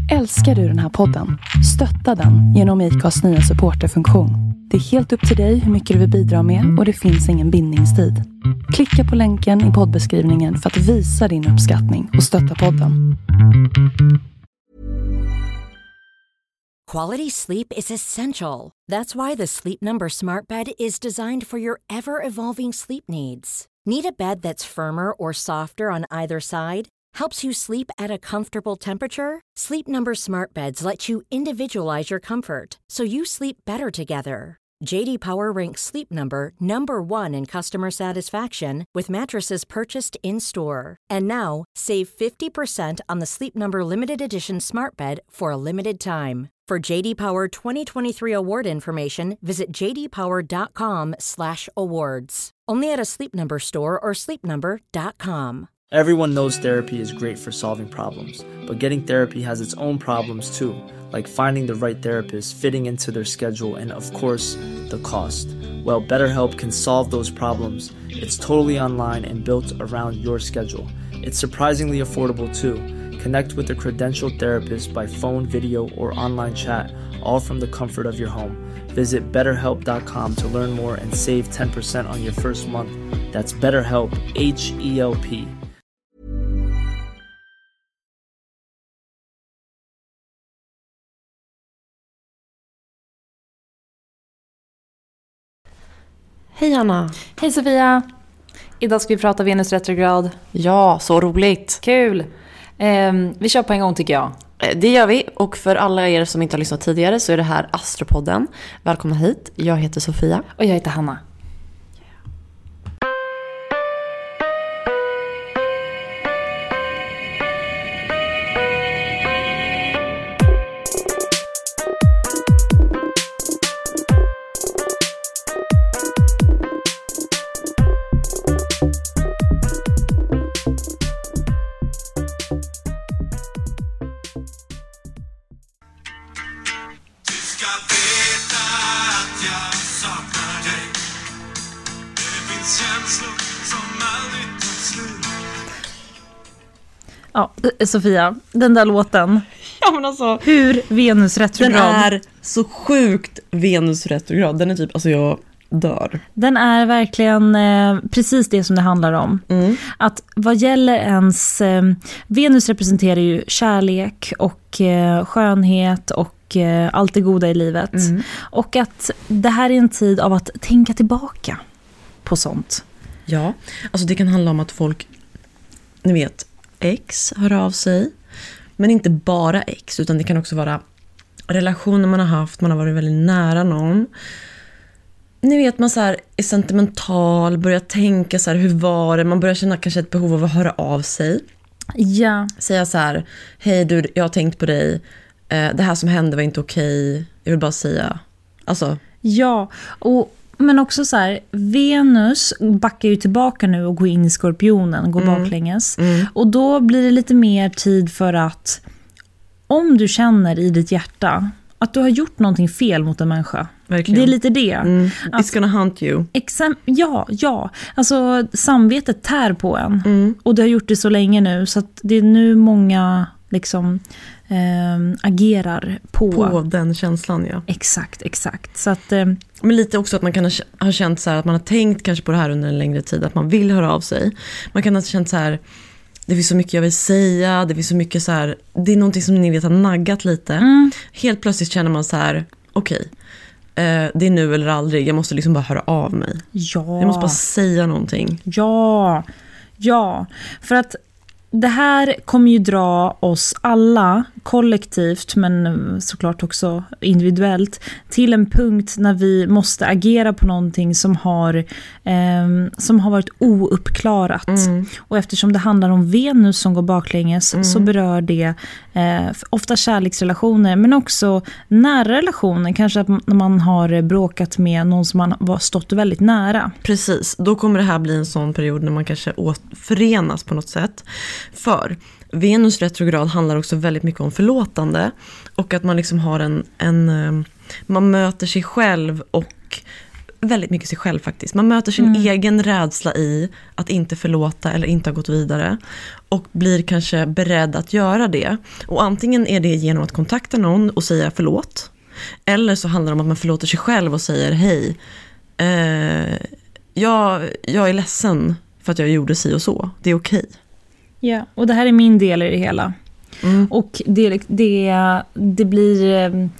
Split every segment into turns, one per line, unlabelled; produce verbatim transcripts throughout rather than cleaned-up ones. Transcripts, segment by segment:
Älskar du den här podden? Stötta den genom I C A:s nya supporterfunktion. Det är helt upp till dig hur mycket du vill bidra med och det finns ingen bindningstid. Klicka på länken i poddbeskrivningen för att visa din uppskattning och stötta podden.
Quality sleep is essential. That's why the Sleep Number Smart Bed is designed for your ever-evolving sleep needs. Need a bed that's firmer or softer on either side? Helps you sleep at a comfortable temperature? Sleep Number Smart Beds let you individualize your comfort so you sleep better together. J D Power ranks Sleep Number number one in customer satisfaction with mattresses purchased in-store. And now, save fifty percent on the Sleep Number Limited Edition Smart Bed for a limited time. For J D Power twenty twenty-three award information, visit j d power dot com slash awards. Only at a Sleep Number store or sleep number dot com.
Everyone knows therapy is great for solving problems, but getting therapy has its own problems too, like finding the right therapist, fitting into their schedule, and of course, the cost. Well, BetterHelp can solve those problems. It's totally online and built around your schedule. It's surprisingly affordable too. Connect with a credentialed therapist by phone, video, or online chat, all from the comfort of your home. Visit better help dot com to learn more and save ten percent on your first month. That's BetterHelp, H E L P.
Hej Anna.
Hej Sofia. Idag ska vi prata Venus retrograd.
Ja, så roligt.
Kul. Eh, vi kör på en gång tycker jag.
Det gör vi. Och för alla er som inte har lyssnat tidigare så är det här Astropodden. Välkomna hit. Jag heter Sofia.
Och jag heter Hanna. Ja, Sofia, den där låten.
Ja, men alltså,
hur Venus retrograd.
Den är så sjukt Venus retrograd. Den är typ, alltså jag dör.
Den är verkligen eh, precis det som det handlar om.
Mm.
Att vad gäller ens... Eh, Venus representerar ju kärlek och eh, skönhet och eh, allt det goda i livet.
Mm.
Och att det här är en tid av att tänka tillbaka på sånt.
Ja, alltså det kan handla om att folk, ni vet, ex hör av sig. Men inte bara ex, utan det kan också vara relationer man har haft. Man har varit väldigt nära någon. Ni vet, man så här är sentimental, börjar tänka så här, hur var det? Man börjar känna kanske ett behov av att höra av sig.
Ja.
Säga så här, hej du, jag har tänkt på dig. Eh, det här som hände var inte okej. Jag vill bara säga, alltså.
Ja, och men också så här, Venus backar ju tillbaka nu och går in i Skorpionen, går mm. baklänges.
Mm.
Och då blir det lite mer tid för att om du känner i ditt hjärta att du har gjort någonting fel mot en människa.
Verkligen.
Det är lite det.
Mm.
Att,
It's gonna hunt you.
Exem- ja, ja. Alltså samvetet tär på en.
Mm.
Och det har gjort det så länge nu. Så att det är nu många liksom eh, agerar på.
På den känslan, ja.
Exakt, exakt. Så att... Eh,
Men lite också att man kan ha känt så här att man har tänkt kanske på det här under en längre tid. Att man vill höra av sig. Man kan ha känt så här, det finns så mycket jag vill säga. Det finns så mycket så här, det är någonting som ni vet har naggat lite. Mm. Helt plötsligt känner man så här, okej. Okay, eh, det är nu eller aldrig. Jag måste liksom bara höra av mig.
Ja.
Jag måste bara säga någonting.
Ja, ja. För att det här kommer ju dra oss alla kollektivt, men såklart också individuellt, till en punkt när vi måste agera på någonting som har, eh, som har varit ouppklarat. Mm. Och eftersom det handlar om Venus som går baklänges mm. så berör det eh, ofta kärleksrelationer, men också nära relationer. Kanske att när man har bråkat med någon som man har stått väldigt nära.
Precis, då kommer det här bli en sån period när man kanske återförenas på något sätt. För Venus retrograd handlar också väldigt mycket om förlåtande och att man liksom har en, en man möter sig själv och väldigt mycket sig själv faktiskt. Man möter sin mm. egen rädsla i att inte förlåta eller inte ha gått vidare. Och blir kanske beredd att göra det. Och antingen är det genom att kontakta någon och säga förlåt. Eller så handlar det om att man förlåter sig själv och säger hej. Eh, jag, jag är ledsen för att jag gjorde si och så. Det är okej.
Ja, och det här är min del i det hela. Mm. Och det, det, det blir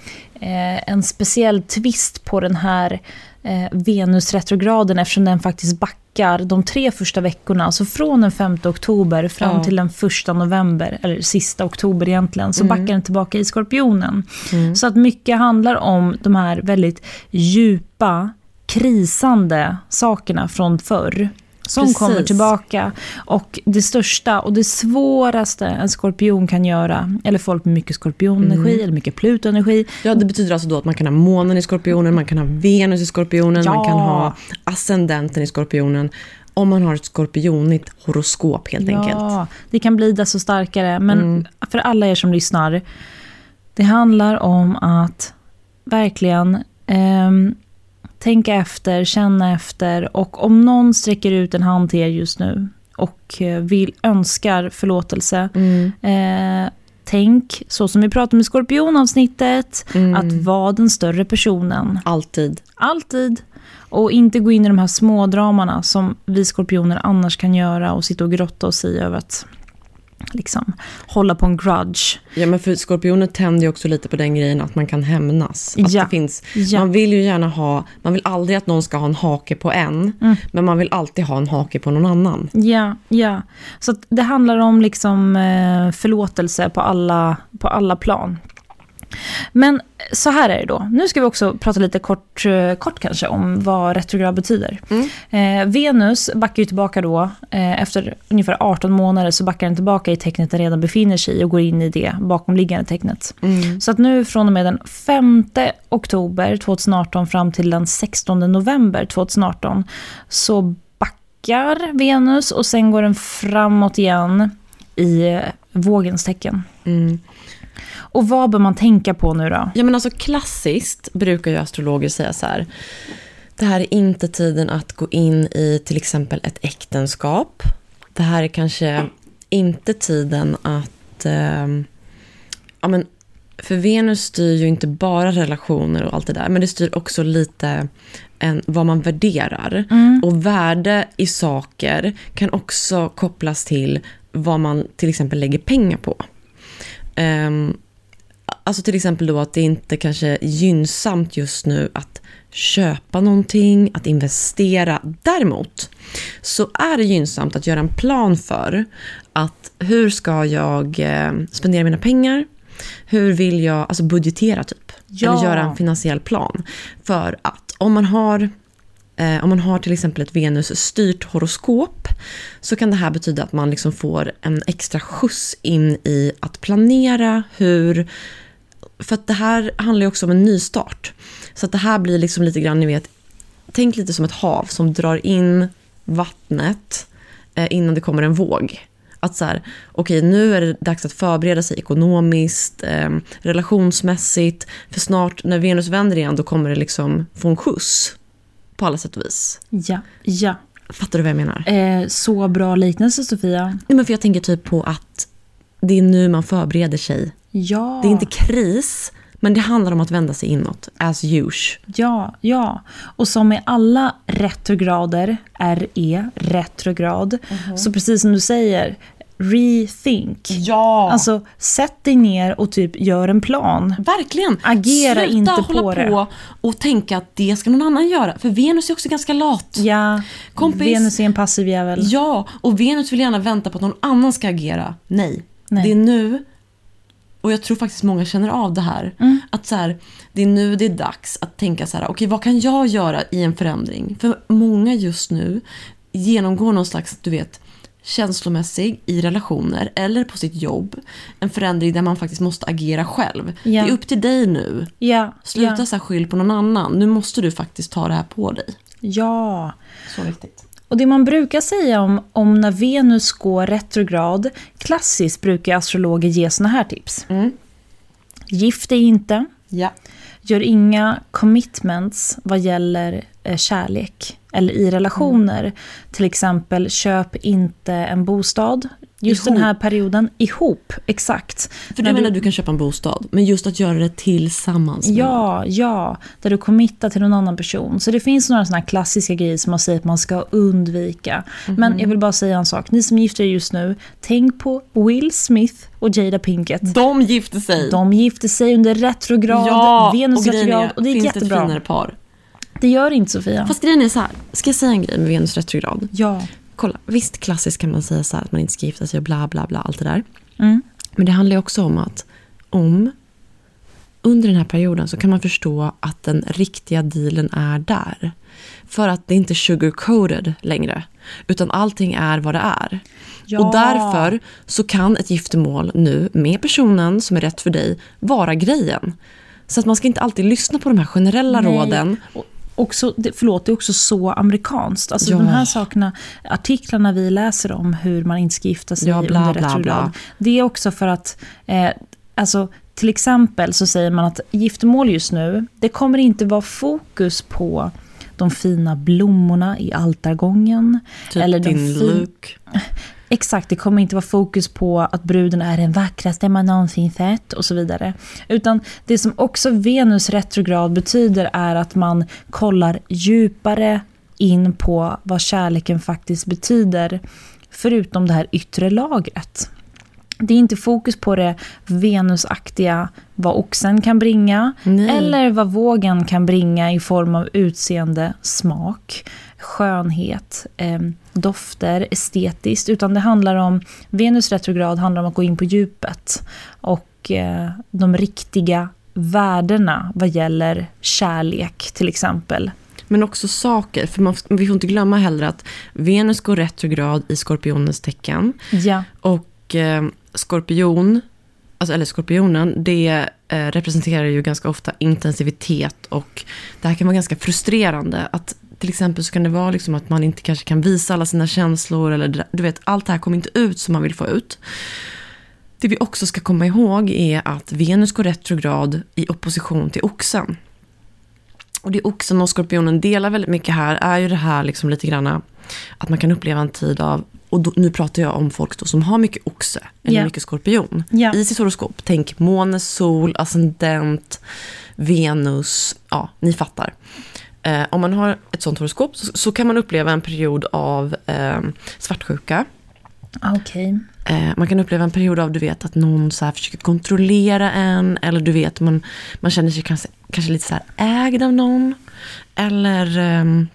eh, en speciell twist på den här eh, Venus-retrograden eftersom den faktiskt backar de tre första veckorna. Alltså från den femte oktober fram ja. till den första november, eller sista oktober egentligen, så mm. backar den tillbaka i Skorpionen. Mm. Så att mycket handlar om de här väldigt djupa, krisande sakerna från förr. Som Precis. kommer tillbaka. Och det största och det svåraste en skorpion kan göra, eller folk med mycket skorpionenergi mm. eller mycket plutoenergi.
Ja, det betyder alltså då att man kan ha månen i skorpionen, man kan ha Venus i skorpionen, ja. man kan ha ascendenten i skorpionen. Om man har ett skorpionigt horoskop helt
ja,
enkelt.
Ja, det kan bli desto starkare. Men mm. för alla er som lyssnar, det handlar om att verkligen... Ehm, tänka efter, känna efter, och om någon sträcker ut en hand till er just nu och vill önskar förlåtelse, mm. eh, tänk så som vi pratade med skorpionavsnittet, mm. att vara den större personen.
Alltid.
Alltid. Och inte gå in i de här små dramarna som vi skorpioner annars kan göra och sitta och grotta och säga över att liksom hålla på en grudge.
Ja, men för skorpioner tänder ju också lite på den grejen att man kan hämnas. Att
ja.
det finns,
ja.
Man vill ju gärna ha, man vill aldrig att någon ska ha en hake på en, mm. men man vill alltid ha en hake på någon annan.
Ja, ja. Så att det handlar om liksom förlåtelse på alla, på alla plan. Men så här är det då. Nu ska vi också prata lite kort, kort kanske om vad retrograd betyder. Mm. Eh, Venus backar ju tillbaka då. Eh, efter ungefär arton månader så backar den tillbaka i tecknet den redan befinner sig i och går in i det bakomliggande tecknet. Mm. Så att nu från och med den femte oktober tjugoarton fram till den sextonde november tjugoarton så backar Venus och sen går den framåt igen i vågens tecken. Mm. Och vad bör man tänka på nu då?
Ja, men alltså klassiskt brukar ju astrologer säga så här: det här är inte tiden att gå in i till exempel ett äktenskap. Det här är kanske inte tiden att eh, ja, men för Venus styr ju inte bara relationer och allt det där, men det styr också lite en, vad man värderar. Mm. Och värde i saker kan också kopplas till vad man till exempel lägger pengar på. Um, alltså till exempel då att det inte kanske är gynnsamt just nu att köpa någonting, att investera. Däremot så är det gynnsamt att göra en plan för att hur ska jag eh, spendera mina pengar? Hur vill jag, alltså budgetera typ? Ja. Eller göra en finansiell plan. För att om man har Eh, om man har till exempel ett Venus-styrt horoskop så kan det här betyda att man liksom får en extra skjuts in i att planera hur, för att det här handlar ju också om en nystart. Så att det här blir liksom lite grann, ni vet, tänk lite som ett hav som drar in vattnet eh, innan det kommer en våg. Att så här, okej, okay, nu är det dags att förbereda sig ekonomiskt, eh, relationsmässigt, för snart när Venus vänder igen då kommer det liksom få en skjuts. På alla sätt och vis.
Ja, ja.
Fattar du vad jag menar?
Eh, så bra liknelse, Sofia.
Nej, men för jag tänker typ på att det är nu man förbereder sig.
Ja.
Det är inte kris, men det handlar om att vända sig inåt. As usual.
Ja, ja. Och som med alla retrograder, R E, retrograd, mm-hmm. så precis som du säger, rethink.
Ja.
Alltså, sätt dig ner och typ gör en plan.
Verkligen.
Agera
Sluta
inte
hålla
på det.
på och tänka att det ska någon annan göra. För Venus är också ganska lat.
Ja,
kompis.
Venus är en passiv jävel.
Ja, och Venus vill gärna vänta på att någon annan ska agera. Nej, Nej. Det är nu. Och jag tror faktiskt många känner av det här. Mm. Att så här, det är nu det är dags att tänka så här, okej, okay, vad kan jag göra i en förändring? För många just nu genomgår någon slags, du vet, känslomässig i relationer eller på sitt jobb. En förändring där man faktiskt måste agera själv. Ja. Det är upp till dig nu.
Ja.
Sluta
ja.
så här skyll på någon annan. Nu måste du faktiskt ta det här på dig.
Ja.
Så viktigt.
Och det man brukar säga om, om när Venus går retrograd, klassiskt brukar astrologer ge såna här tips. Mm. Gift dig inte.
Ja.
gör inga commitments vad gäller eh, kärlek eller i relationer. Mm. Till exempel, köp inte en bostad just ihop. Den här perioden ihop, exakt.
För du menar du, du kan köpa en bostad, men just att göra det tillsammans med
Ja, någon. ja, där du committar till någon annan person. Så det finns några sådana här klassiska grejer som man säger att man ska undvika. Mm-hmm. Men jag vill bara säga en sak. Ni som gifter er just nu, tänk på Will Smith och Jada Pinkett.
De gifte sig.
De gifte sig under retrograd,
ja,
Venus
och
retrograd. Och det är
finns
jättebra.
Det ett finare par?
Det gör inte, Sofia.
Fast grejen är så här, ska jag säga en grej med Venus retrograd?
Ja.
Kolla, visst klassiskt kan man säga så här att man inte ska gifta sig och bla bla bla, allt det där.
Mm.
Men det handlar ju också om att om under den här perioden så kan man förstå att den riktiga dealen är där. För att det inte är sugar-coated längre, utan allting är vad det är. Ja. Och därför så kan ett giftermål nu med personen som är rätt för dig vara grejen. Så att man ska inte alltid lyssna på de här generella Nej. råden.
Också, det, förlåt, det är också så amerikanskt. Alltså ja. de här sakerna, artiklarna vi läser om hur man inte ska gifta sig
ja, bla,
under
bla,
retrograd.
bla.
Det är också för att eh, alltså, till exempel så säger man att giftermål just nu, det kommer inte vara fokus på de fina blommorna i altargången.
Typ
eller
din
fin-
look.
Exakt, det kommer inte vara fokus på att bruden är den vackraste man någonsin sett och så vidare. Utan det som också Venus retrograd betyder är att man kollar djupare in på vad kärleken faktiskt betyder, förutom det här yttre lagret. Det är inte fokus på det venusaktiga, vad oxen kan bringa. Nej. Eller vad vågen kan bringa i form av utseende, smak, skönhet, eh, dofter, estetiskt. Utan det handlar om, Venus retrograd handlar om att gå in på djupet. Och eh, de riktiga värdena vad gäller kärlek till exempel.
Men också saker, för man, vi får inte glömma heller att Venus går retrograd i Skorpionens tecken.
Ja.
Och eh, Skorpion, alltså, eller Skorpionen, det eh, representerar ju ganska ofta intensivitet, och det här kan vara ganska frustrerande. Att till exempel så kan det vara liksom att man inte kanske kan visa alla sina känslor, eller du vet, allt det här kommer inte ut som man vill få ut. Det vi också ska komma ihåg är att Venus går retrograd i opposition till oxen. Och det oxen och Skorpionen delar väldigt mycket här är ju det här liksom lite grann att man kan uppleva en tid av, och då, nu pratar jag om folk då som har mycket oxe eller yeah. mycket skorpion
yeah.
i sitt horoskop. Tänk måne, sol, ascendent, Venus, ja, ni fattar. Eh, om man har ett sånt horoskop så, så kan man uppleva en period av eh, svartsjuka.
Okej. Okay.
Eh, man kan uppleva en period av, du vet, att någon så här försöker kontrollera en, eller du vet, man, man känner sig kanske, kanske lite så här ägd av någon, eller eh,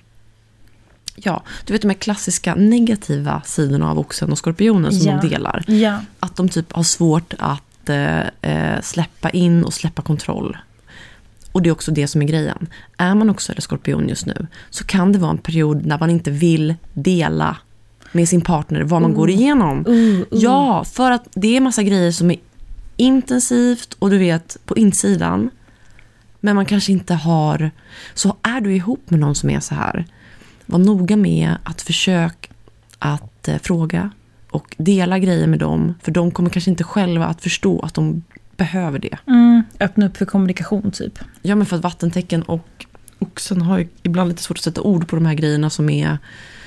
ja, du vet de här klassiska negativa sidorna av oxen och skorpionen som
ja.
de delar.
Ja.
Att de typ har svårt att eh, släppa in och släppa kontroll. Och det är också det som är grejen. Är man också eller skorpion just nu, så kan det vara en period när man inte vill dela med sin partner vad man uh. går igenom.
Uh, uh.
Ja, för att det är massa grejer som är intensivt och du vet på insidan, men man kanske inte har. Så är du ihop med någon som är så här, var noga med att försöka att eh, fråga och dela grejer med dem, för de kommer kanske inte själva att förstå att de behöver det.
Mm, öppna upp för kommunikation typ.
Ja, men för att vattentecken och oxen har ju ibland lite svårt att sätta ord på de här grejerna som är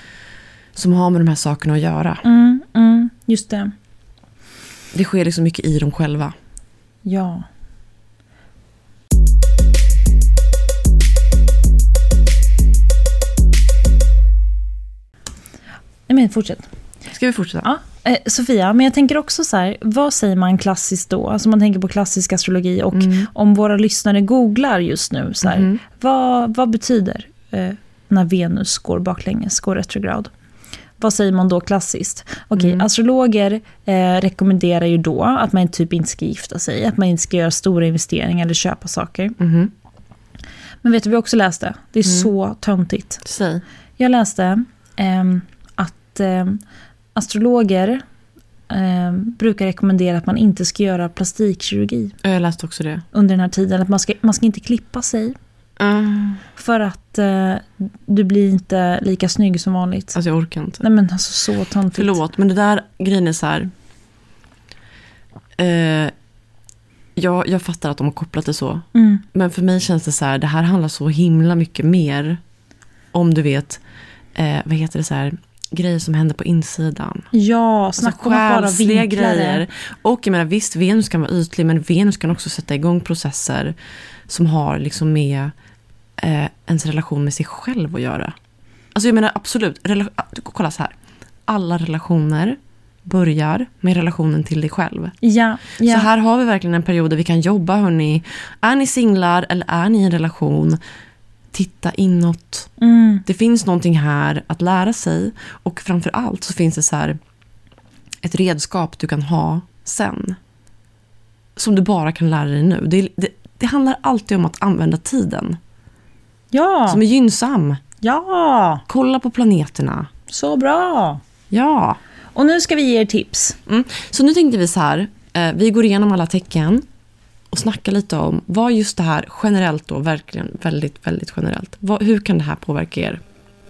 som har med de här sakerna att göra.
Mm, mm, just det.
Det sker liksom mycket i dem själva.
Ja. Men fortsätt.
Ska vi fortsätta?
Ja. Eh, Sofia, men jag tänker också så här, vad säger man klassiskt då? Alltså man tänker på klassisk astrologi och mm. om våra lyssnare googlar just nu så här, mm. vad, vad betyder eh, när Venus går baklänges, går retrograd? Vad säger man då klassiskt? Okej, okay, mm. astrologer eh, rekommenderar ju då att man typ inte ska gifta sig, att man inte ska göra stora investeringar eller köpa saker.
Mm.
Men vet du vad jag också läste? Det är
mm.
så töntigt.
Säg.
Jag läste eh, att eh, astrologer eh, brukar rekommendera att man inte ska göra plastikkirurgi.
Jag läste också det.
Under den här tiden. Att man ska, man ska inte klippa sig.
Mm.
För att eh, du blir inte lika snygg som vanligt.
Alltså jag orkar inte.
Nej men alltså så töntigt.
Förlåt, men det där grejen är så här. Eh, jag, jag fattar att de har kopplat det så.
Mm.
Men för mig känns det så här, det här handlar så himla mycket mer om du vet, eh, vad heter det så här, grejer som händer på insidan.
Ja, snacka
alltså,
om att bara
själsliga
vinkla
grejer.
det.
Och jag menar, visst, Venus kan vara ytlig, men Venus kan också sätta igång processer som har liksom med eh, ens relation med sig själv att göra. Alltså jag menar absolut, rela- kolla så här. Alla relationer börjar med relationen till dig själv.
Ja, ja.
Så här har vi verkligen en period där vi kan jobba, hörni. Är ni singlar eller är ni i en relation? Titta inåt.
Mm.
Det finns någonting här att lära sig. Och framför allt så finns det så här ett redskap du kan ha sen. Som du bara kan lära dig nu. Det, det, det handlar alltid om att använda tiden.
Ja.
Som är gynnsam.
Ja,
Kolla på planeterna.
så bra.
Ja.
Och nu ska vi ge er tips.
Mm. Så nu tänkte vi så här. Eh, vi går igenom alla tecken. Och snackar lite om vad just det här generellt då, verkligen väldigt, väldigt generellt. Vad, hur kan det här påverka er?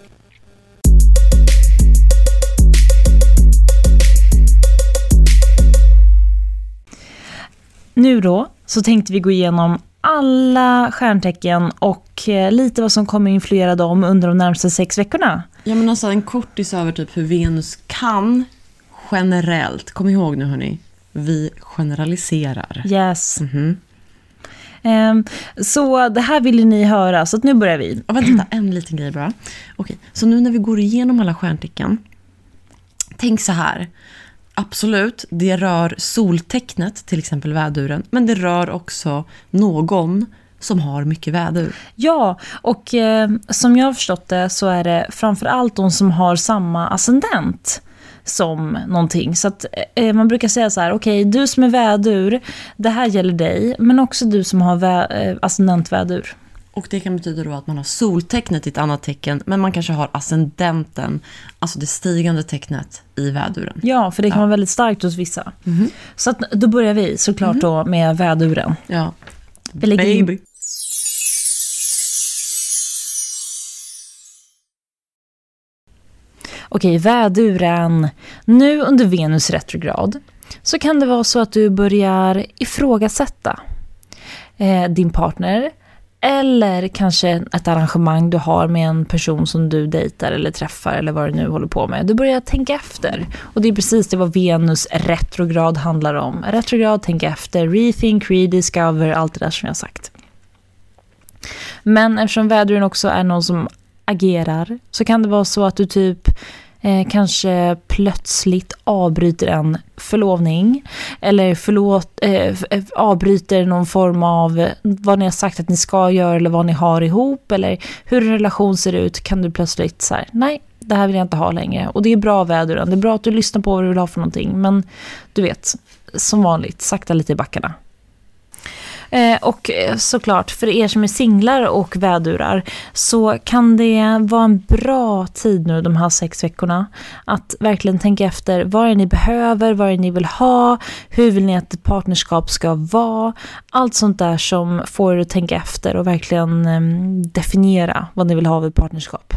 Nu då så tänkte vi gå igenom alla stjärntecken och eh, lite vad som kommer influera dem under de närmaste sex veckorna.
Ja, men alltså en kortis över typ hur Venus kan generellt. Kom ihåg nu hörni, vi generaliserar.
Yes.
Mhm.
Ehm, så det här ville ni höra, så att nu börjar vi.
Och vänta, en liten grej bara. Okej, så nu när vi går igenom alla stjärntecken. Tänk så här. Absolut, det rör soltecknet, till exempel väduren. Men det rör också någon som har mycket vädur.
Ja, och eh, som jag har förstått det så är det framförallt de som har samma ascendent som någonting. Så att eh, man brukar säga så här, okej, okay, du som är vädur, det här gäller dig. Men också du som har vä- eh, ascendent vädur.
Och det kan betyda då att man har soltecknet i ett annat tecken. Men man kanske har ascendenten, alltså det stigande tecknet i väduren.
Ja, för det kan
Ja.
vara väldigt starkt hos vissa.
Mhm.
Så att, då börjar vi såklart då med väduren.
Ja.
Vi lägger in-
Baby.
Okej, väduren. Nu under Venus retrograd så kan det vara så att du börjar ifrågasätta eh, din partner eller kanske ett arrangemang du har med en person som du dejtar eller träffar eller vad du nu håller på med. Du börjar tänka efter. Och det är precis det vad Venus retrograd handlar om. Retrograd, tänka efter, rethink, rediscover, allt det där som jag har sagt. Men eftersom väduren också är någon som agerar så kan det vara så att du typ eh, kanske plötsligt avbryter en förlovning eller förlåt, eh, avbryter någon form av vad ni har sagt att ni ska göra eller vad ni har ihop eller hur en relation ser ut. Kan du plötsligt så här, nej, det här vill jag inte ha längre. Och det är bra väduren, det är bra att du lyssnar på vad du vill ha för någonting, men du vet, som vanligt, sakta lite i backarna. Eh, och såklart, för er som är singlar och vädurar så kan det vara en bra tid nu de här sex veckorna att verkligen tänka efter vad är ni behöver, vad är ni vill ha, hur vill ni att ett partnerskap ska vara, allt sånt där som får er att tänka efter och verkligen eh, definiera vad ni vill ha av ett partnerskap.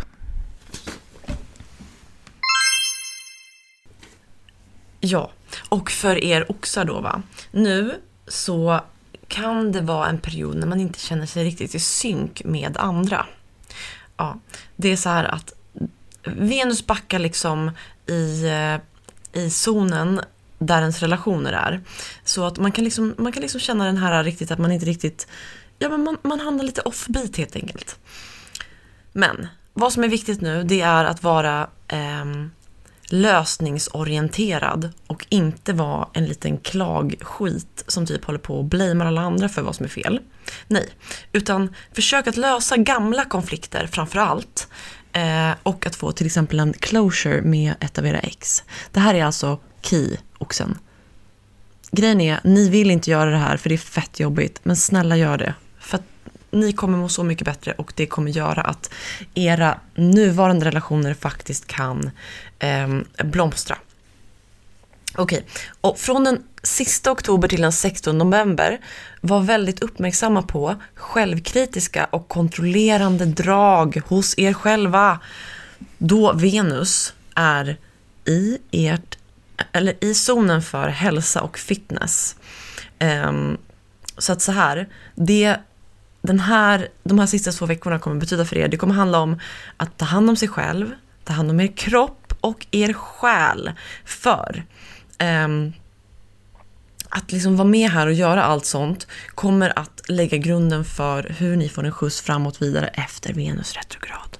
Ja, och för er oxar då va. Nu så kan det vara en period när man inte känner sig riktigt i synk med andra. Ja, det är så här att Venus backar liksom i, i zonen där ens relationer är. Så att man kan liksom, man kan liksom känna den här riktigt att man inte riktigt, ja men man, man hamnar lite offbeat helt enkelt. Men vad som är viktigt nu det är att vara ehm, lösningsorienterad och inte vara en liten klagskit som typ håller på och blamear alla andra för vad som är fel. Nej, utan försök att lösa gamla konflikter framför allt eh, och att få till exempel en closure med ett av era ex. Det här är alltså key oxen. Grejen är, ni vill inte göra det här för det är fett jobbigt, men snälla gör det. För att ni kommer må så mycket bättre och det kommer göra att era nuvarande relationer faktiskt kan eh, blomstra. Okej, och från den sista oktober till den sextonde november var väldigt uppmärksamma på självkritiska och kontrollerande drag hos er själva. Då Venus är i ert eller i zonen för hälsa och fitness. Um, Så att så här, det, den här, de här sista två veckorna kommer betyda för er. Det kommer handla om att ta hand om sig själv, ta hand om er kropp och er själ. För um, att liksom vara med här och göra allt sånt kommer att lägga grunden för hur ni får en skjuts framåt vidare efter Venus retrograd.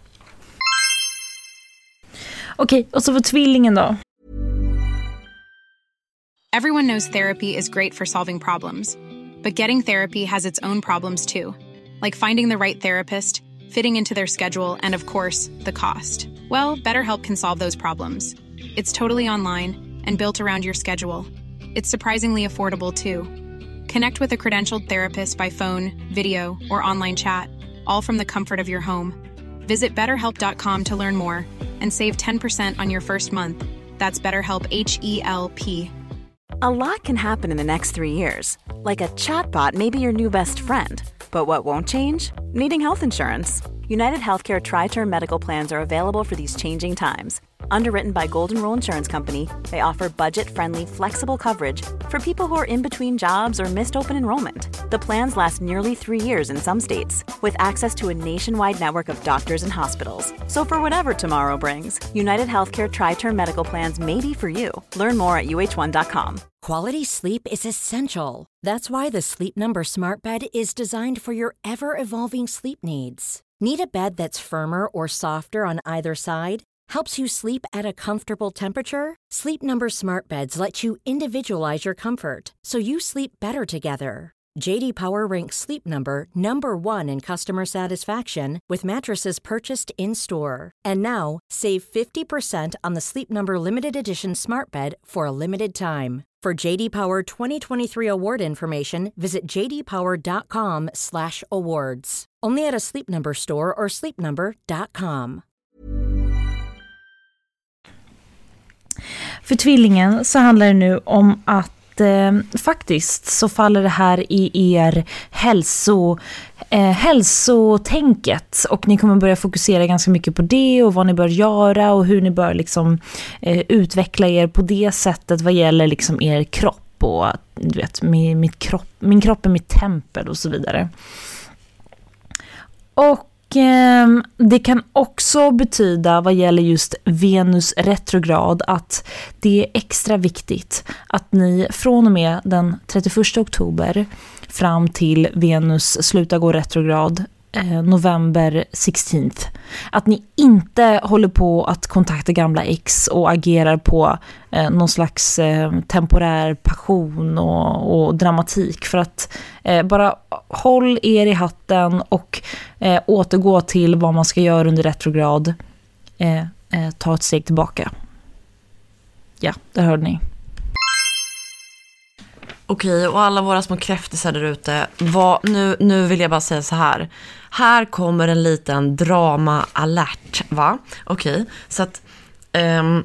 Okej, och så för tvillingen då.
Everyone knows therapy is great for solving problems, but getting therapy has its own problems too, like finding the right therapist, fitting into their schedule, and of course, the cost. Well, BetterHelp can solve those problems. It's totally online and built around your schedule. It's surprisingly affordable too. Connect with a credentialed therapist by phone, video, or online chat, all from the comfort of your home. Visit better help dot com to learn more and save ten percent on your first month. That's BetterHelp, H E L P.
A lot can happen in the next three years. Like a chatbot may be your new best friend. But what won't change? Needing health insurance. United Healthcare Tri-Term Medical Plans are available for these changing times. Underwritten by Golden Rule Insurance Company, they offer budget-friendly, flexible coverage for people who are in between jobs or missed open enrollment. The plans last nearly three years in some states, with access to a nationwide network of doctors and hospitals. So for whatever tomorrow brings, United Healthcare Tri-Term Medical Plans may be for you. Learn more at U H one dot com.
Quality sleep is essential. That's why the Sleep Number Smart Bed is designed for your ever-evolving sleep needs. Need a bed that's firmer or softer on either side? Helps you sleep at a comfortable temperature? Sleep Number Smart Beds let you individualize your comfort, so you sleep better together. J D Power ranks Sleep Number number one in customer satisfaction with mattresses purchased in-store. And now, save fifty percent on the Sleep Number Limited Edition Smart Bed for a limited time. For J D Power twenty twenty-three award information, visit j d power dot com slash awards. Only at a Sleep Number store or sleep number dot com.
För tvillingen så handlar det nu om att eh, faktiskt så faller det här i er hälso, eh, hälsotänket, och ni kommer börja fokusera ganska mycket på det och vad ni bör göra och hur ni bör liksom, eh, utveckla er på det sättet vad gäller liksom er kropp och du vet, min, mitt kropp, min kropp är mitt tempel och så vidare. Och det kan också betyda vad gäller just Venus retrograd att det är extra viktigt att ni från och med den trettioförsta oktober fram till Venus slutar gå retrograd eh, november sextonde, att ni inte håller på att kontakta gamla ex och agerar på eh, någon slags eh, temporär passion och, och dramatik, för att eh, bara håll er i hatten och eh, återgå till vad man ska göra under retrograd. Eh, eh, ta ett steg tillbaka. Ja, det hörde ni.
Okej, och alla våra små kräftisar där ute, vad, nu, nu vill jag bara säga så här. Här kommer en liten drama-alert, va? Okej, så att um,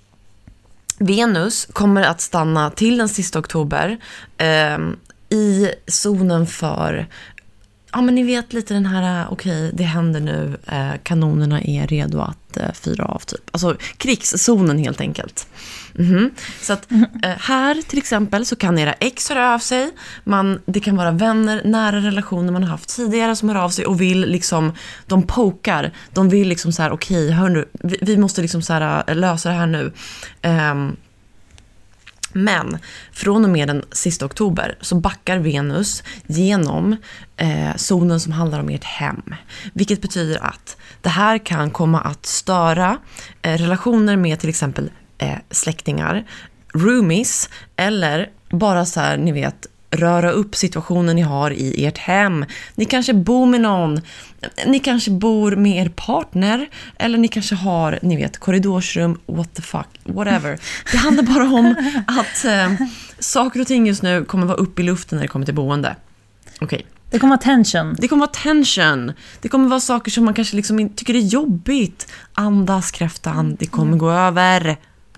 Venus kommer att stanna till den sista oktober um, i zonen för, ja men ni vet lite den här, okej, det händer nu, eh, kanonerna är redo att eh, fyra av typ. Alltså krigszonen helt enkelt. Mm-hmm. Så att eh, här till exempel så kan era ex höra av sig. Man, det kan vara vänner, nära relationer man har haft tidigare som hör av sig och vill liksom, de pokar. De vill liksom så här, okej, hör nu, vi, vi måste liksom så här lösa det här nu. Um, Men från och med den sista oktober så backar Venus genom eh, zonen som handlar om ert hem. Vilket betyder att det här kan komma att störa eh, relationer med till exempel eh, släktingar, roomies, eller bara så här, ni vet, röra upp situationen ni har i ert hem. Ni kanske bor med någon, ni kanske bor med er partner, eller ni kanske har, ni vet, korridorsrum, what the fuck, whatever. Det handlar bara om att eh, saker och ting just nu kommer vara upp i luften när det kommer till boende. Okej. Okay.
Det kommer vara tension.
Det kommer vara tension. Det kommer vara saker som man kanske liksom inte tycker är jobbigt. Andas, kräftan, det kommer gå över.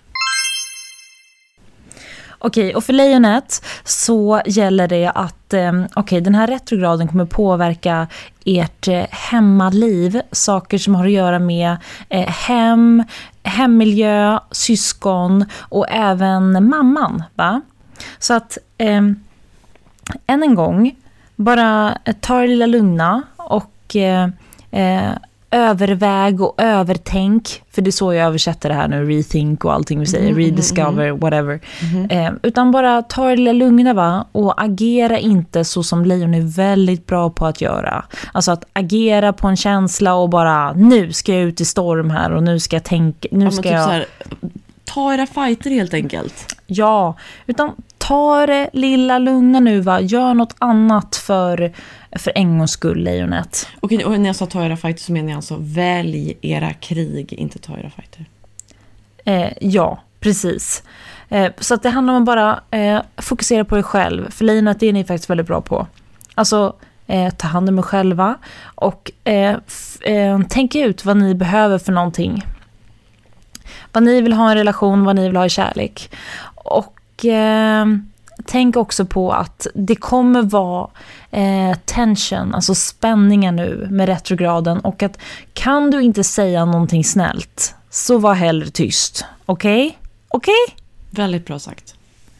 Okej, och för lejonet så gäller det att eh, okej, den här retrograden kommer påverka ert eh, hemmaliv. Saker som har att göra med eh, hem, hemmiljö, syskon och även mamman, va? Så att eh, än en gång, bara ta det lilla lugna och eh, eh, överväg och övertänk, för det är så jag översätter det här nu, rethink och allting vi säger, mm, rediscover, mm, whatever. Mm. Eh, utan bara ta det lilla lugna, va? Och agera inte så som lejon är väldigt bra på att göra. Alltså att agera på en känsla och bara, nu ska jag ut i storm här och nu ska jag tänka, nu
ja,
ska
typ
jag...
Så här, ta era fighter helt enkelt.
Ja, utan ta det lilla lugna nu, va? Gör något annat för, för en gångs skull, lejonet.
Okej, och när jag sa ta era fighter så menar jag alltså välj era krig, inte ta era fighter.
Eh, ja, precis. Eh, så att det handlar om att bara eh, fokusera på dig själv. För lejonet, det är ni faktiskt väldigt bra på. Alltså, eh, ta hand om er själva och eh, f- eh, tänk ut vad ni behöver för någonting. Vad ni vill ha i en relation, vad ni vill ha i kärlek. Och eh, tänk också på att det kommer vara eh, tension, alltså spänningar nu med retrograden. Och att kan du inte säga någonting snällt, så var hellre tyst. Okej? Okay? Okej? Okay?
Väldigt bra sagt.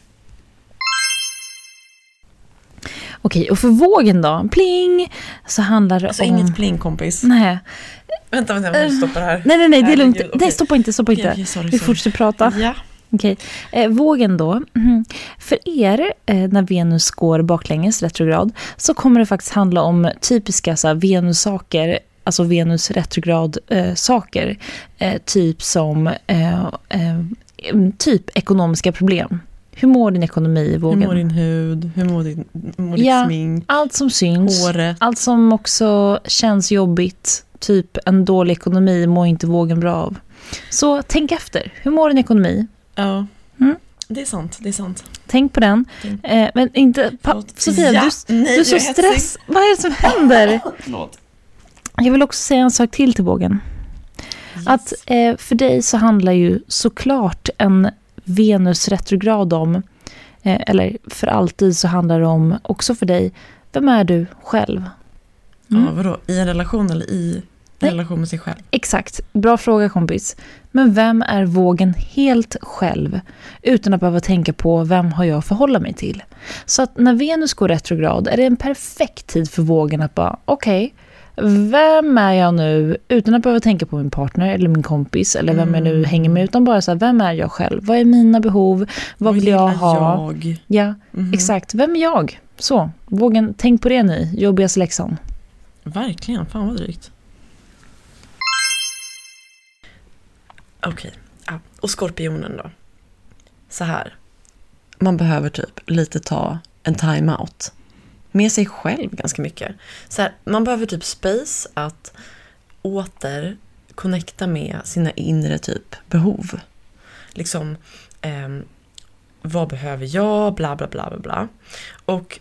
Okej, okay, och för vågen då? Pling! Så handlar det
alltså
om...
inget pling, kompis.
Nej.
Vänta, vänta, jag måste stoppa det här.
Nej, nej, nej, det är lugnt.
Okay.
Nej, stoppa inte, stoppa
okay,
inte.
Okay, sorry,
Vi fortsätter prata.
Ja.
Okej, eh, vågen då. Mm. För er, eh, när Venus går baklänges retrograd, så kommer det faktiskt handla om typiska så här, Venus-saker, alltså Venus retrograd-saker. Eh, eh, typ som eh, eh, typ ekonomiska problem. Hur mår din ekonomi i vågen?
Hur mår din hud? Hur mår, din, mår ditt
ja,
smink?
Allt som syns.
Håret.
Allt som också känns jobbigt. Typ en dålig ekonomi mår inte vågen bra av. Så tänk efter. Hur mår din ekonomi?
Ja,
mm.
det är sant, det är sant.
Tänk på den.
Tänk.
Eh, men inte... Pa- Sofia,
ja.
du,
Nej,
du är så stress. Vad är det som händer?
Förlåt.
Jag vill också säga en sak till till vågen. Yes. Att eh, för dig så handlar ju såklart en Venus retrograd om, eh, eller för alltid så handlar det om också för dig, vem är du själv?
Mm. Ja, vadå? I en relation eller i en Nej. relation med sig själv?
Exakt, bra fråga kompis. Men vem är vågen helt själv utan att behöva tänka på vem har jag förhålla mig till? Så att när Venus går retrograd är det en perfekt tid för vågen att bara, okej, okay, vem är jag nu utan att behöva tänka på min partner eller min kompis eller vem mm. jag nu hänger med, utan bara så här, vem är jag själv? Vad är mina behov? Vad, Vad vill jag ha?
Jag?
Ja, mm. exakt. Vem är jag? Så, vågen, tänk på det ni, jobbigaste läxan.
Verkligen, fan vad drygt. Okej, okay. ja. Och skorpionen då? Så här. Man behöver typ lite ta en time-out med sig själv ganska mycket. Så här, man behöver typ space att åter connecta med sina inre typ behov. Liksom, eh, vad behöver jag? Bla bla bla bla bla. Och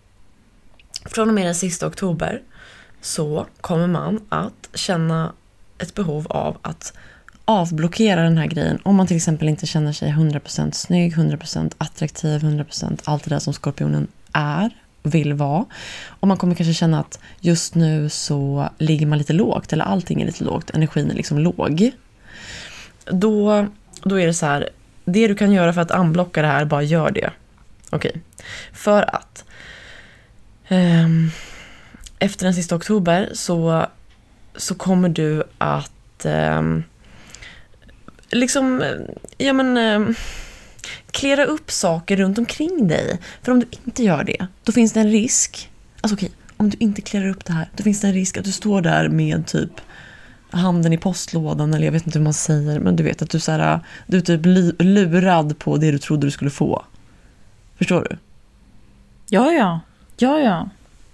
från och med den sista oktober så kommer man att känna ett behov av att avblockera den här grejen. Om man till exempel inte känner sig hundra procent snygg, hundra procent attraktiv, hundra procent allt det där som skorpionen är, vill vara. Och man kommer kanske känna att just nu så ligger man lite lågt, eller allting är lite lågt, energin är liksom låg. Då, då är det så här, det du kan göra för att unblocka det här, bara gör det. Okej. Okay. För att um, efter den sista oktober så, så kommer du att um, liksom, ja men um, klära upp saker runt omkring dig. För om du inte gör det, då finns det en risk. Alltså okej, om du inte klärar upp det här, då finns det en risk att du står där med typ handen i postlådan, eller jag vet inte hur man säger, men du vet att du så här, du är typ lurad på det du trodde du skulle få. Förstår du?
Ja, ja. Ja, ja.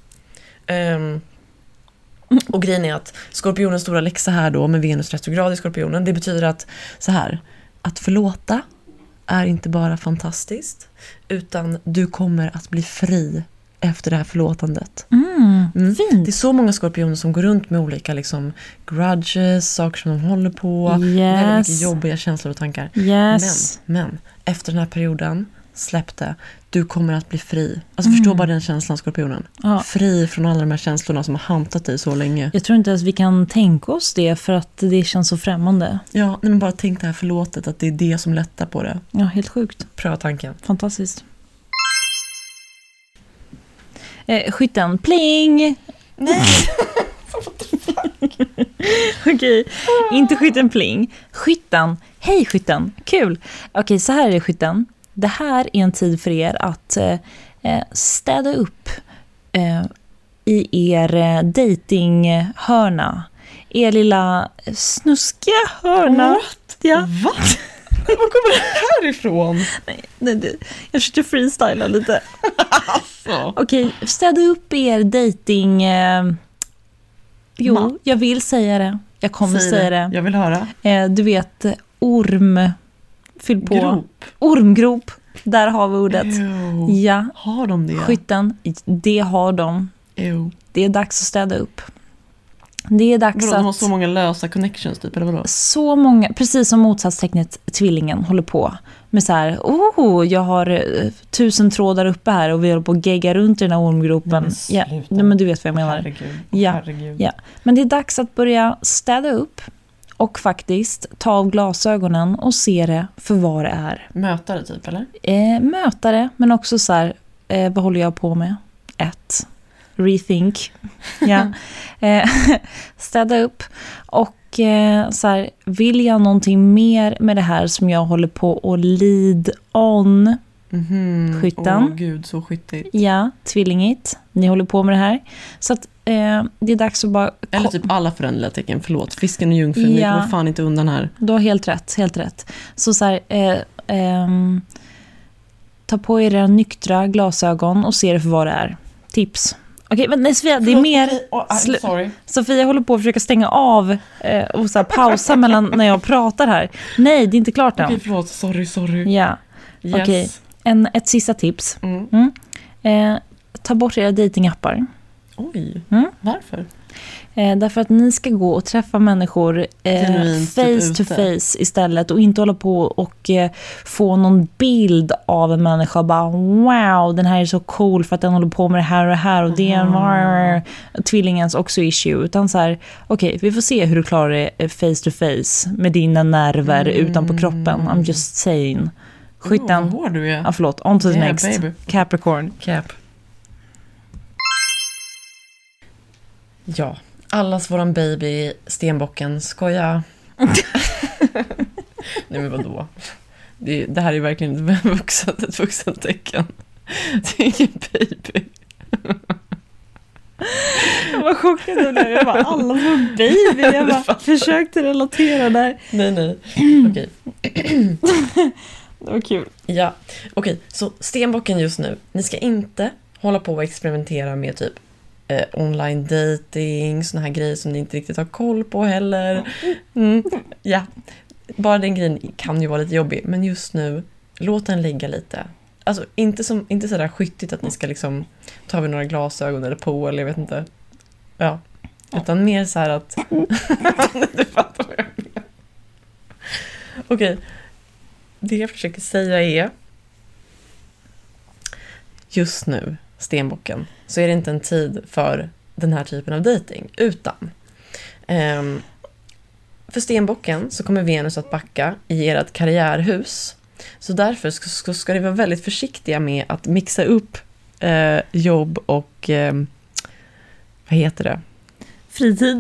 Um, och grejen är att skorpionens stora läxa här då med Venus retrograd i skorpionen, det betyder att så här, att förlåta är inte bara fantastiskt, utan du kommer att bli fri efter det här förlåtandet.
Mm,
mm.
Fint.
Det är så många skorpioner som går runt med olika liksom grudges, saker som de håller på,
yes.
väldigt mycket jobbiga känslor och tankar.
Yes.
Men, men efter den här perioden, släpp det. Du kommer att bli fri. Alltså mm. förstå bara den känslan, skorpionen. Ja. Fri från alla de här känslorna som har hantat dig så länge.
Jag tror inte ens vi kan tänka oss det, för att det känns så främmande.
Ja, nej, men bara tänk det här förlåtet, att det är det som lättar på det.
Ja, helt sjukt.
Pröva tanken.
Fantastiskt. Eh, skytten, pling!
Nej!
Okej, inte skytten pling. Skytten, hej skytten, kul. Okej, så här är det skytten. Det här är en tid för er att eh, städa upp eh, i er eh, datinghörna. Er lilla snuskiga hörna.
What?
Ja.
Va? Var kommer det här ifrån?
Nej, nej, det, jag försökte freestyla lite.
Alltså.
Okej, städa upp er dating... Eh, jo,
Ma.
jag vill säga det. Jag kommer
Säg
säga
det.
det.
Jag vill höra.
Eh, du vet, orm... Fyll på.
Grop.
Ormgrop. Där har vi ordet.
Ew.
Ja.
Har de det?
Skytten, det har de.
Ew.
Det är dags att städa upp. Det är dags
Vadå,
att...
de har så många lösa connections typ, eller vadå?
Så många, precis som motsatstecknet tvillingen håller på med så här, oh, jag har uh, tusen trådar uppe här och vi håller på att gegga runt i den här ormgropen.
Men
ja,
sluta.
nej, men du vet vad jag menar.
Herregud.
Ja,
Herregud.
ja. Men det är dags att börja städa upp och faktiskt ta av glasögonen och se det för vad det är.
Möta det typ, eller?
Eh, möta det, men också så här, eh, vad håller jag på med? Ett. Rethink. Ja. eh, städa upp. Och eh, så här, vill jag någonting mer med det här som jag håller på och lead on?
Mhm.
Skytten.
Åh gud, så skyttigt.
Ja, tvillingigt. Ni håller på med det här. Så att eh, det är dags att bara...
Eller typ alla föränderliga tecken, förlåt. Fisken och jungfrun, vi
Ja.
kommer fan inte undan här.
Du har helt rätt, helt rätt. Så så här, eh, ehm, ta på er era nyktra glasögon och se det för vad det är. Tips. Okej, men nej, Sofia, det är
Förlåt,
mer...
okej. Oh, I'm
Slu-
sorry.
Sofia håller på att försöka stänga av eh, och så här, pausa mellan när jag pratar här. Nej, det är inte klart än.
Okej, förlåt. Sorry, sorry.
Ja,
Yes.
okej. En, ett sista tips.
Mm.
Mm. Eh, ta bort era datingappar.
Oj,
Mm.
varför?
Eh, därför att ni ska gå och träffa människor eh,
Genuint,
face
typ
to
ute.
face istället och inte hålla på och eh, få någon bild av en människa och bara wow, den här är så cool för att den håller på med det här och det här och det är en var, tvillingens också issue, utan så här, okej, okay, vi får se hur du klarar det face to face med dina nerver
Mm.
utanpå kroppen. I'm just saying. Skytten.
Oh, vad hård du är.
Ja, förlåt. On to the
Yeah,
next.
baby.
Capricorn.
Cap. Ja, allas våran baby stenbocken, skoja. Nej men vadå? Det, det här är verkligen ett vuxet, ett vuxet tecken. Det är ingen baby.
Vad chockad jag blev. Jag bara, alla var baby. Jag bara försökte relatera där.
Nej, nej. Okej.
Det var kul.
Ja, okej. Så stenbocken just nu. Ni ska inte hålla på och experimentera med typ eh, online dating, såna här grejer som ni inte riktigt har koll på heller. Mm. Ja, bara den grejen kan ju vara lite jobbig. Men just nu, låt den ligga lite. Alltså inte, som, inte sådär skyttigt att ni ska liksom ta vid några glasögon eller på eller jag vet inte. Ja, utan mer så här att du fattar vad jag menar. Okej, det jag försöker säga är just nu, stenbocken, så är det inte en tid för den här typen av dating, utan um, för stenbocken så kommer Venus att backa i ert karriärhus. Så därför ska, ska ni vara väldigt försiktiga med att mixa upp eh, jobb och eh, vad heter det?
Fritid.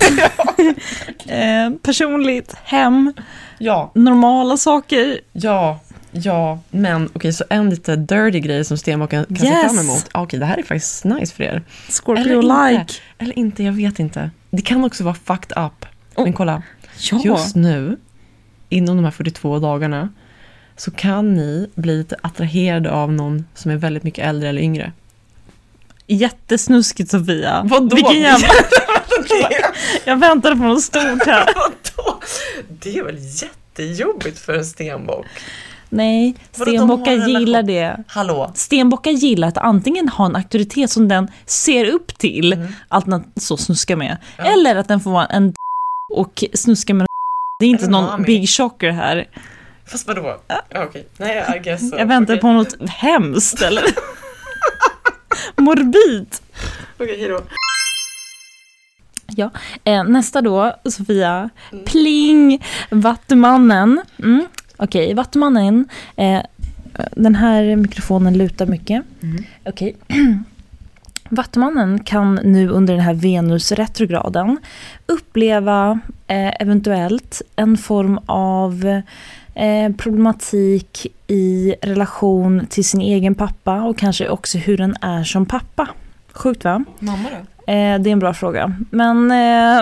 eh, personligt. Hem.
Ja,
Normala saker.
ja, ja, men okej, okay, så en lite dirty grej som stenbocken kan
Yes.
se fram emot. Ah, okej, okay, det här är faktiskt nice för er.
Scorpio
Eller
like.
inte, eller inte, jag vet inte. Det kan också vara fucked up.
Oh.
Men kolla,
Ja.
just nu, inom de här fyrtiotvå dagarna, så kan ni bli lite attraherade av någon som är väldigt mycket äldre eller yngre.
Jättesnuskigt, Sofia.
Vadå?
Vilken jävla... Jag väntade på något stort här.
Vadå? Det är väl jättejobbigt för en stenbock?
Nej,
Vadå, de
stenbockar
har en relation?
gillar det.
Hallå?
Stenbockar gillar att antingen ha en auktoritet som den ser upp till,
Mm.
alternativt så snuska med,
Ja.
eller att den får vara en och snuska med. Det är inte
Eller
någon
mami.
big shocker här.
Fast vadå? Ja, okej. Nej, I guess so.
Jag väntar
Okej.
på något hemskt eller morbid.
Okej, hejdå.
Ja, eh, nästa då, Sofia. Pling! Vattumannen. Mm. Okej, okay, Vattumannen. Eh, den här mikrofonen lutar mycket.
Mm.
Okej. Vattumannen kan nu under den här Venus-retrograden uppleva eh, eventuellt en form av eh, problematik i relation till sin egen pappa och kanske också hur den är som pappa. Sjukt, va?
Mamma då?
Eh, det är en bra fråga. Men eh,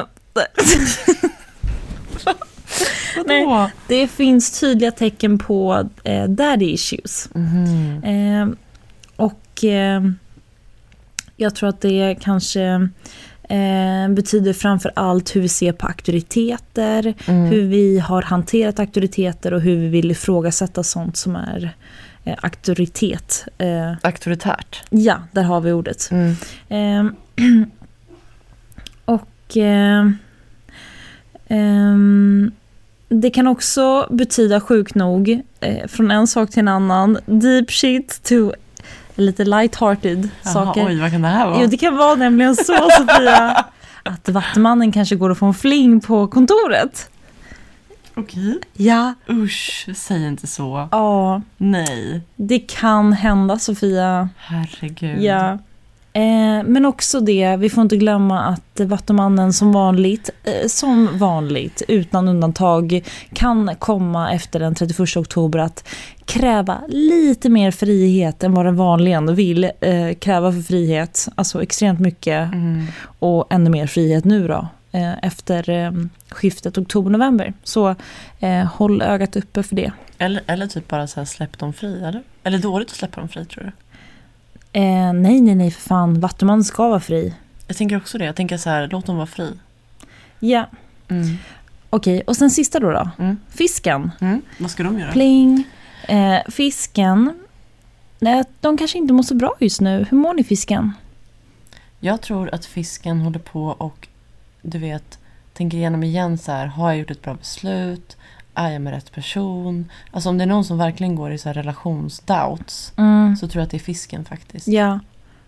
nej, det finns tydliga tecken på eh, daddy issues.
Mm.
Eh, och eh, jag tror att det kanske eh, betyder framför allt hur vi ser på auktoriteter, mm. hur vi har hanterat auktoriteter och hur vi vill ifrågasätta sånt som är eh, auktoritet. Eh,
Auktoritärt?
Ja, där har vi ordet.
Mm.
Eh, och eh, eh, det kan också betyda sjukt nog eh, från en sak till en annan, deep shit to lite light-hearted saker.
Oj, vad kan det här vara?
Jo, det kan vara nämligen så, Sofia, att vattumannen kanske går och får en fling på kontoret.
Okej.
Ja.
Usch, säg inte så.
Ja.
Nej.
Det kan hända, Sofia.
Herregud.
Ja. Eh, men också det, vi får inte glömma att vattumannen som vanligt, eh, som vanligt, utan undantag, kan komma efter den trettioförsta oktober att kräva lite mer frihet än vad den vanligen vill eh, kräva för frihet. Alltså extremt mycket
mm.
och ännu mer frihet nu då, eh, efter eh, skiftet oktober-november. Så eh, håll ögat uppe för det.
Eller, eller typ bara så här, släpp dem fri, eller? Eller dåligt att släppa dem fri, tror du?
Eh, nej, nej, nej, för fan. Vattumannen ska vara fri.
Jag tänker också det. Jag tänker så här, låt dem vara fri.
Ja.
Mm.
Okej, och sen sista då då.
Mm.
Fisken.
Mm. Vad ska de göra?
Pling. Eh, fisken. Nej, de kanske inte mår så bra just nu. Hur mår ni, fisken?
Jag tror att fisken håller på och, du vet, tänker igenom igen så här, har jag gjort ett bra beslut? Är jag med rätt person? Alltså om det är någon som verkligen går i så här relationsdoubts,
Mm.
så tror jag att det är fisken faktiskt.
Ja.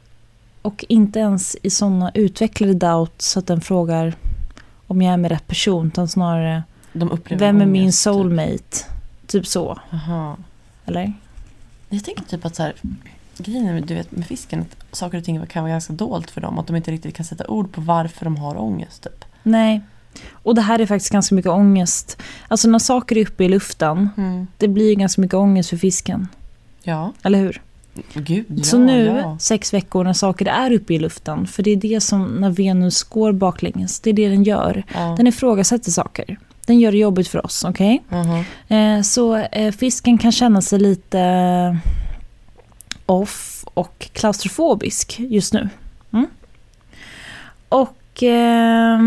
Och inte ens i sådana utvecklade doubts så att den frågar om jag är med rätt person, utan snarare
De upplever
vem är
ångest,
min soulmate? Typ, typ så.
Aha.
Eller?
Jag tänker typ att så här, grejen är, du vet, med fisken, att saker och ting kan vara ganska dolt för dem. Att de inte riktigt kan sätta ord på varför de har ångest typ.
Nej. Och det här är faktiskt ganska mycket ångest. Alltså när saker är uppe i luften,
Mm.
det blir ganska mycket ångest för fisken.
Ja.
Eller hur?
Gud, ja,
Så nu,
ja.
sex veckor när saker är uppe i luften, för det är det som när Venus går baklänges, det är det den gör.
Ja.
Den ifrågasätter saker. Den gör det jobbigt för oss, okej? Okay?
Uh-huh.
Eh, så eh, fisken kan känna sig lite off och klaustrofobisk just nu. Mm. Och eh,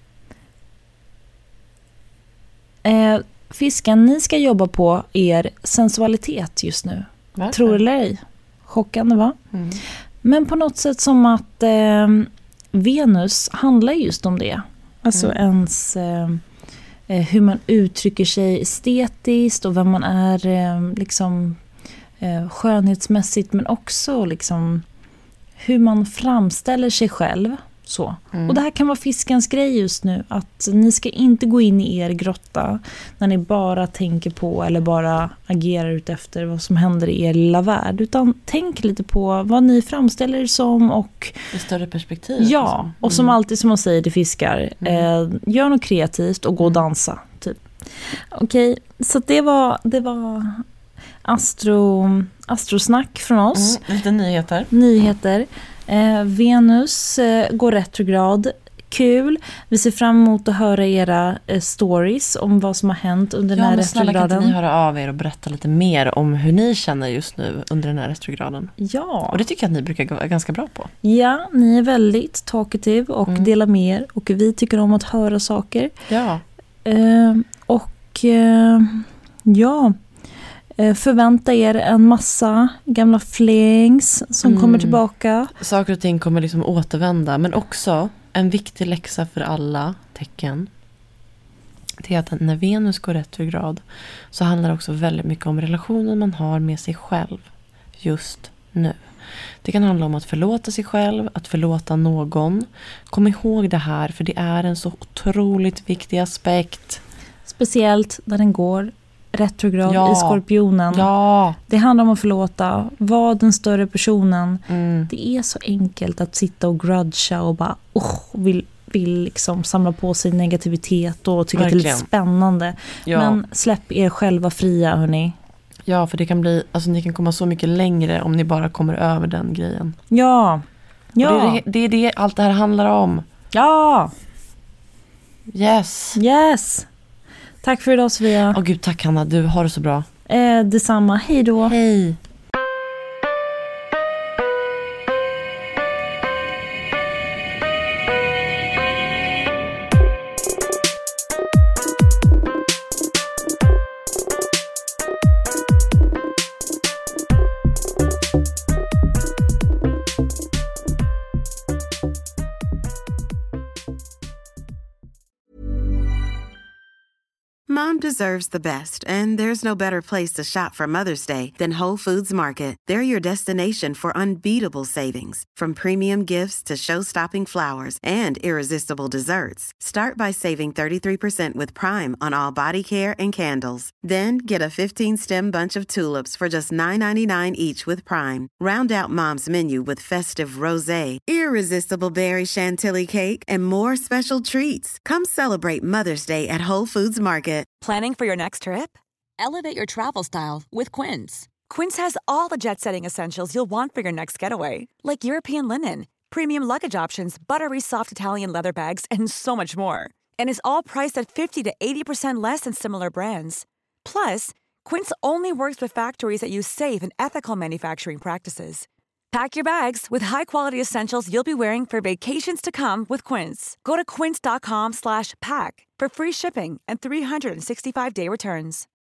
eh, fisken, ni ska jobba på er sensualitet just nu.
Varför?
Tror eller ej? Chockande, va?
Mm.
Men på något sätt som att eh, Venus handlar just om det. Alltså
Mm.
ens eh, hur man uttrycker sig estetiskt och vem man är eh, liksom eh, skönhetsmässigt, men också liksom hur man framställer sig själv. Så.
Mm.
Och det här kan vara fiskens grej just nu, att ni ska inte gå in i er grotta när ni bara tänker på eller bara agerar ut efter vad som händer i er lilla värld, utan tänk lite på vad ni framställer er som och
ett större perspektiv.
ja,
liksom. Mm.
och som alltid som man säger till fiskar,
Mm.
eh, gör något kreativt och gå och dansa typ. Okej, så det var det var astro astrosnack från oss.
Mm. Lite nyheter.
Nyheter. Eh, Venus eh, går retrograd. Kul. Vi ser fram emot att höra era eh, stories om vad som har hänt under
Ja,
den här
men snälla, kan inte
retrograden.
ni höra av er och berätta lite mer om hur ni känner just nu under den här retrograden?
Ja.
Och det tycker jag att ni brukar vara ganska bra på.
Ja, ni är väldigt talkative och
Mm.
delar med er. Och vi tycker om att höra saker.
Ja.
Eh, och eh, ja, eh, förvänta er en massa gamla flings som
Mm.
kommer tillbaka.
Saker och ting kommer liksom återvända. Men också en viktig läxa för alla tecken. Det är att när Venus går retrograd så handlar det också väldigt mycket om relationen man har med sig själv just nu. Det kan handla om att förlåta sig själv, att förlåta någon. Kom ihåg det här, för det är en så otroligt viktig aspekt.
Speciellt när den går retrograd
Ja.
i Skorpionen.
Ja.
Det handlar om att förlåta. Var den större personen.
Mm.
Det är så enkelt att sitta och grudga och bara oh, vill, vill liksom samla på sig negativitet och tycka att det är lite spännande.
Ja.
Men släpp er själva fria, hörni.
Ja, för det kan bli, alltså ni kan komma så mycket längre om ni bara kommer över den grejen.
Ja. Ja.
Och det, är det, det är det allt det här handlar om.
Ja.
Yes.
Yes. Tack för idag, Sofia.
Åh gud, tack Hanna. Du har det så bra.
Eh, detsamma. Hej då.
Hej.
Mom deserves the best, and there's no better place to shop for Mother's Day than Whole Foods Market. They're your destination for unbeatable savings, from premium gifts to show-stopping flowers and irresistible desserts. Start by saving thirty-three percent with Prime on all body care and candles. Then get a fifteen-stem bunch of tulips for just nine ninety-nine each with Prime. Round out Mom's menu with festive rosé, irresistible berry chantilly cake, and more special treats. Come celebrate Mother's Day at Whole Foods Market.
Planning for your next trip? Elevate your travel style with Quince. Quince has all the jet-setting essentials you'll want for your next getaway, like European linen, premium luggage options, buttery soft Italian leather bags, and so much more. And is all priced at fifty to eighty percent less than similar brands. Plus, Quince only works with factories that use safe and ethical manufacturing practices. Pack your bags with high-quality essentials you'll be wearing for vacations to come with Quince. Go to quince.com slash pack for free shipping and three sixty-five day returns.